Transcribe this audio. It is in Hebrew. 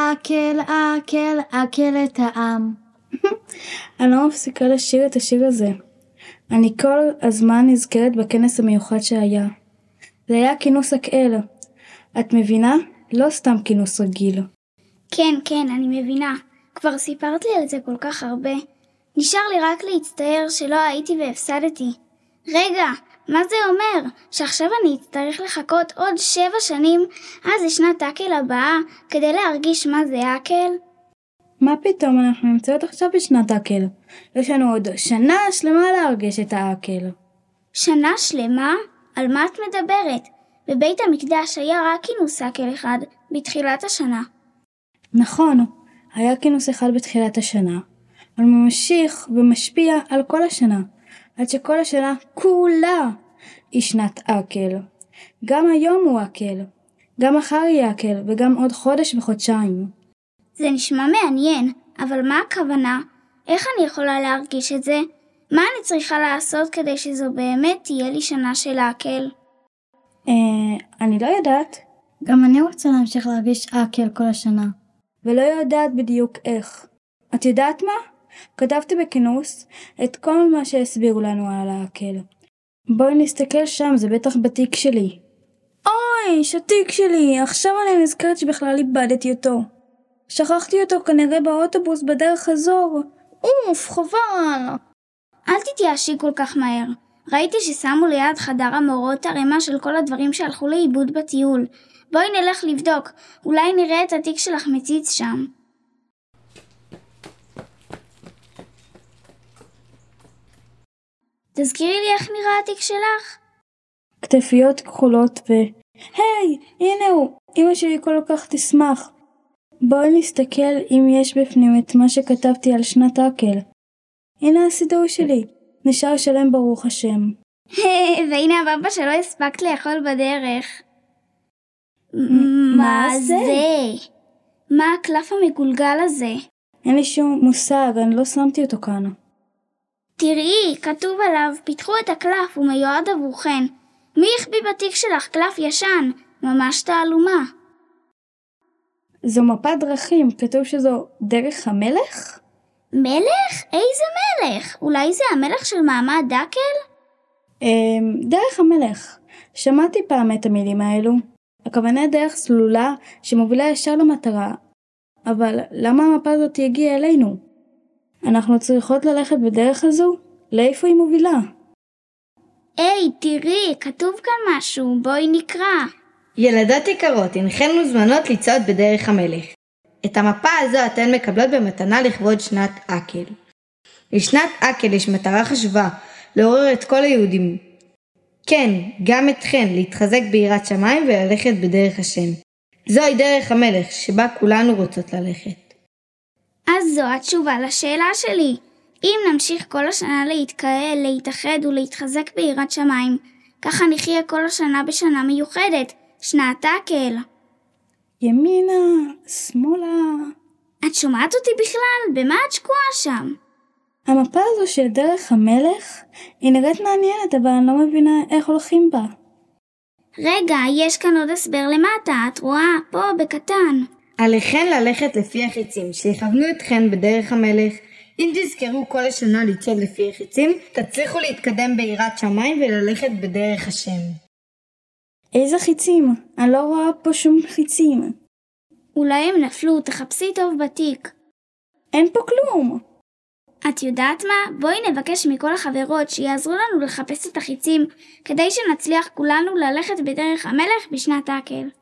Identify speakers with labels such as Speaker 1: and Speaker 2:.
Speaker 1: אקל, אקל, אקל את העם.
Speaker 2: אני לא מפסיקה לשיר את השיר הזה. אני כל הזמן נזכרת בכנס המיוחד שהיה. זה היה כינוס אקל. את מבינה? לא סתם כינוס רגיל.
Speaker 3: כן, אני מבינה. כבר סיפרת לי על זה כל כך הרבה. נשאר לי רק להצטער שלא הייתי והפסדתי. רגע, מה זה אומר? שעכשיו אני אצטרך לחכות עוד 7 שנים עד לשנת אקל הבאה כדי להרגיש מה זה אקל?
Speaker 2: מה פתאום, אנחנו נמצאות עכשיו בשנת אקל. יש לנו עוד שנה שלמה להרגיש את האקל.
Speaker 3: שנה שלמה? על מה את מדברת? בבית המקדש היה רק כינוס אקל אחד בתחילת השנה.
Speaker 2: נכון, היה כינוס אחד בתחילת השנה, אבל ממשיך ומשפיע על כל השנה, עד שכל השנה כולה היא שנת אקל. גם היום הוא אקל, גם מחר יהיה אקל, וגם עוד חודש וחודשיים.
Speaker 3: זה נשמע מעניין, אבל מה הכוונה? איך אני יכולה להרגיש את זה? מה אני צריכה לעשות כדי שזו באמת תהיה לי שנה של אקל?
Speaker 2: אני לא יודעת.
Speaker 1: גם אני רוצה להמשיך להרגיש אקל כל השנה.
Speaker 2: ולא יודעת בדיוק איך. את יודעת מה? כתבתי בכינוס את כל מה שהסבירו לנו על האקל. בואי נסתכל שם, זה בטח בתיק שלי. אוי, שהתיק שלי, עכשיו אני נזכרת שבכלל איבדתי אותו. שכחתי אותו כנראה באוטובוס בדרך חזור. חבל.
Speaker 3: אל תתייאשי כל כך מהר. ראיתי ששמו ליד חדר המורות הרמה של כל הדברים שהלכו לאיבוד בטיול. בואי נלך לבדוק, אולי נראה את התיק שלך מציץ שם. תזכירי לי איך נראה התיק שלך?
Speaker 2: כתפיות כחולות היי, הנה הוא, אמא שלי כל כך תשמח. בואי נסתכל אם יש בפנים את מה שכתבתי על שנת אקל. הנה הסידור שלי, נשאר שלם ברוך השם.
Speaker 3: והנה הבמבה שלא הספקת לאכול בדרך.
Speaker 2: מה זה?
Speaker 3: מה הקלף המגולגל הזה?
Speaker 2: אין לי שום מושג, אני לא שמתי אותו כאן.
Speaker 3: תראי, כתוב עליו, פיתחו את הקלף, הוא מיועד עבורכן. מי החביא בתיק שלך קלף ישן? ממש תעלומה.
Speaker 2: זו מפת דרכים, כתוב שזו דרך המלך?
Speaker 3: מלך? איזה מלך? אולי זה המלך של מעמד אקל?
Speaker 2: דרך המלך. שמעתי פעם את המילים האלו. הכוונה דרך סלולה שמובילה ישר למטרה. אבל למה המפה הזאת הגיעה אלינו? אנחנו צריכות ללכת בדרך הזו? לאיפה היא מובילה?
Speaker 3: היי, תראי, כתוב כאן משהו, בואי נקרא.
Speaker 4: ילדות יקרות, אינכן מוזמנות לצעוד בדרך המלך. את המפה הזו אתן מקבלות במתנה לכבוד שנת אקל. לשנת אקל יש מטרה חשובה, לעורר את כל היהודים. כן, גם אתכן, להתחזק ביראת שמיים וללכת בדרך השם. זוהי דרך המלך, שבה כולנו רוצות ללכת.
Speaker 3: אז זו התשובה לשאלה שלי. אם נמשיך כל השנה להתקהל, להתאחד ולהתחזק ביראת שמיים, ככה נחיה כל השנה בשנה מיוחדת, שנת אקל.
Speaker 2: ימינה, שמאלה.
Speaker 3: את שומעת אותי בכלל? במה את שקועה שם?
Speaker 2: המפה הזו של דרך המלך היא נראית מעניינת, אבל אני לא מבינה איך הולכים בה.
Speaker 3: רגע, יש כאן עוד הסבר למטה, את רואה? פה בקטן.
Speaker 4: עליכן ללכת לפי החיצים, שיכוונו אתכן בדרך המלך. אם תזכרו כל השנה לצעוד לפי החיצים, תצליחו להתקדם ביראת שמיים וללכת בדרך השם.
Speaker 2: איזה חיצים? אני לא רואה פה שום חיצים.
Speaker 3: אולי הם נפלו, תחפשי טוב בתיק.
Speaker 2: אין פה כלום.
Speaker 3: את יודעת מה? בואי נבקש מכל החברות שיעזרו לנו לחפש את החיצים, כדי שנצליח כולנו ללכת בדרך המלך בשנת אקל.